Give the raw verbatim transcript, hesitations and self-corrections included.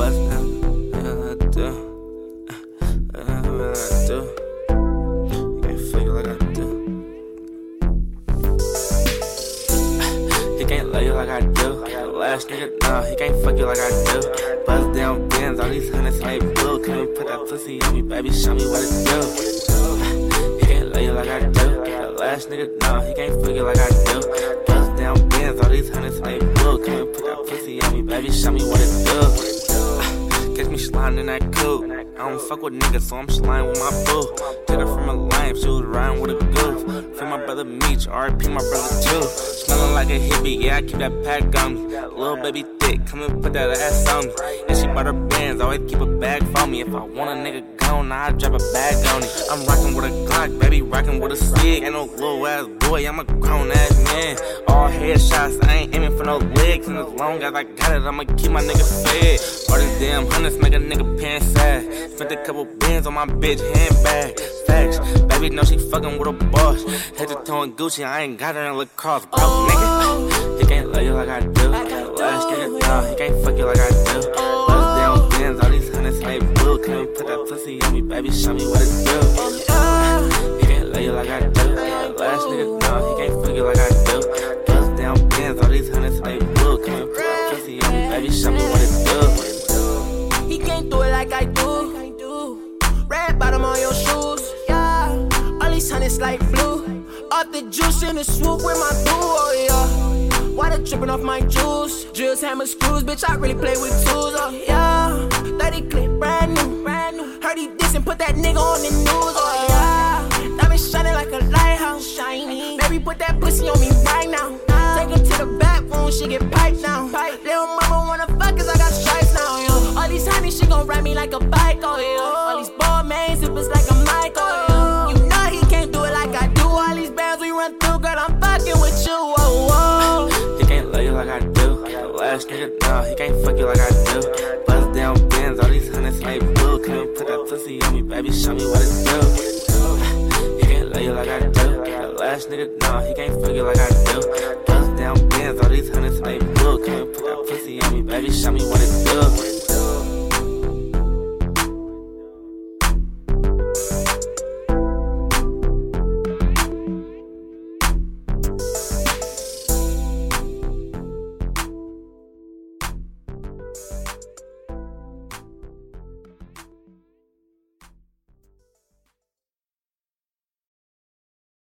bust down. Yeah, I do. Yeah, I do. You can't figure like I do. He can't love you like I do. Last nigga, nah, he can't fuck you like I do. Bust down bins, all these hundreds like blue. Come and put that pussy on me, baby, show me what it do. He can't love you like I do. Last nigga, nah, he can't fuck you like I do. Bust down bins, all these hundreds like blue. Come and put that pussy on me, baby, show me what it do. Catch me sliding in that coupe. I don't fuck with niggas, so I'm sliding with my boo. Took her from a lime, she was riding with a goof. Free my brother Meech, R I P my brother too. Smelling like a hippie, yeah, I keep that pack on me. Little baby thick, come and put that ass on me. And she bought her bands, always keep a bag for me. If I want a nigga gone, I drop a bag on it. I'm rocking with a Glock, baby, rocking with a Sig. Ain't no little ass boy, I'm a grown ass man. All headshots, I ain't aiming for no legs. And as long as I got it, I'ma keep my nigga fed. All these damn hundreds make a nigga pants sad. Spent a couple bands on my bitch handbag. Facts, baby know she fucking with a boss. Head to toe in Gucci, I ain't got her in lacrosse, bro, nigga. He can't love you like I do. Last nigga, nah, he can't fuck you like I do. Bust down bins, all these hundreds like blue. Come and put that pussy on me, baby, show me what it do. He can't love you like I do. Last nigga, nah, he can't fuck you like I do. Bust down bins, all these hundreds like blue. Come and put that pussy on me, baby, show me what it do. He can't do it like I do. Red bottom on your shoes, yeah. All these hundreds like blue. Off the juice in the swoop with my boo, oh yeah. Water dripping off my juice. Drills, hammer, screws, bitch, I really play with tools, oh yeah. thirty clip, brand new, brand new. Heard he diss and put that nigga on the news, oh yeah. Diamond shining like a lighthouse, shiny. Baby, put that pussy on me right now. Take her to the back room, she get piped down. Little mama wanna fuck cause I got stripes now, yo. All these honeys, she gon' ride me like a bike, oh yeah. All these ball mains, it was like a mic, oh yeah. You know he can't do it like I do. All these bands we run through, girl, I'm fucking with you, oh, oh. He can't love you like I do. Last nigga, nah, he can't fuck you like I do. Bust down bins, all these hundreds like blue. Come and put that pussy on me, baby, show me what it do. He can't love you like I do. Last nigga, nah, he can't fuck you like I do. Bust down bins, all these hundreds like blue. Come and put that pussy on me, baby, show me what it do.